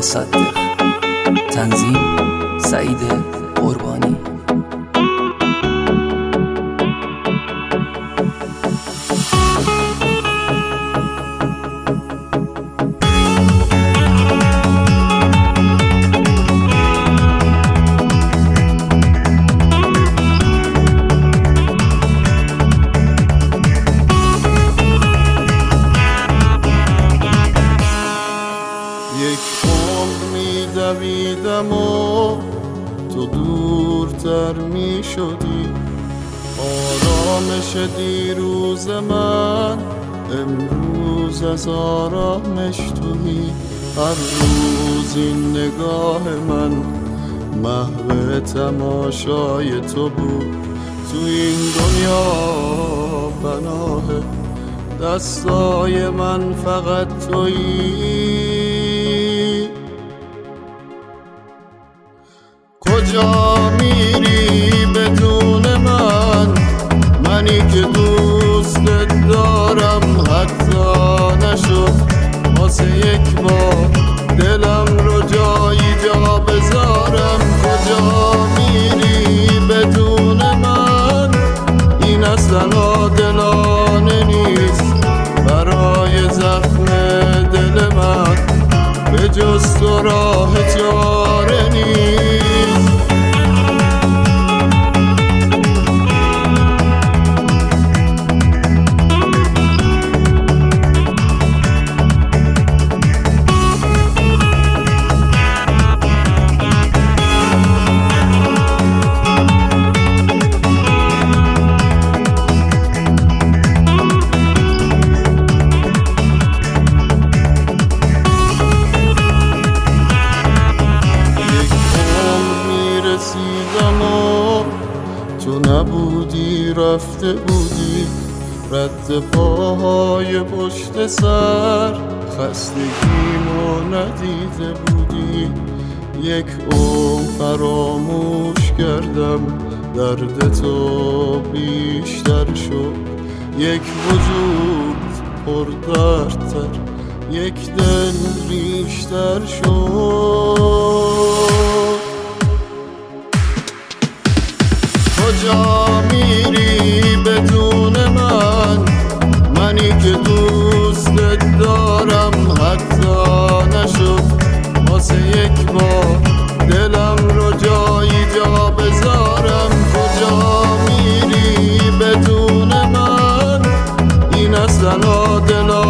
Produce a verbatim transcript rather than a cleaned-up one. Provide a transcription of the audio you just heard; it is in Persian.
مصدق. تنظیم سعید قربانی. یک عمر می دویدم و تو دورتر می شدی. آرامش دیروز من امروز از آرامش تویی. هر روز این نگاه من محو تماشای تو بود. تو این دنیا پناه دستای من فقط تویی. کجا میری بدون من؟ منی که دوستت دارم حتی نشد واسه یک بار دلم رو جایی جا بذارم. کجا میری بدون من؟ این اصلا عادلانه نیست برای زخم دل من. به جز تو راه چاره نیست. تو نبودی رفته بودی رد پاهای پشت سر. خستگیمو ندیده بودی. یک عمر فراموش کردم درد تو بیشتر شد. یک وجود پر دردتر یک دل ریشتر شد. کجا میری بدون من؟ منی که دوستت دارم حتی نشد واسه یک بار دلم رو جایی جا بذارم. کجا میری بدون من؟ این اصلا عادلانه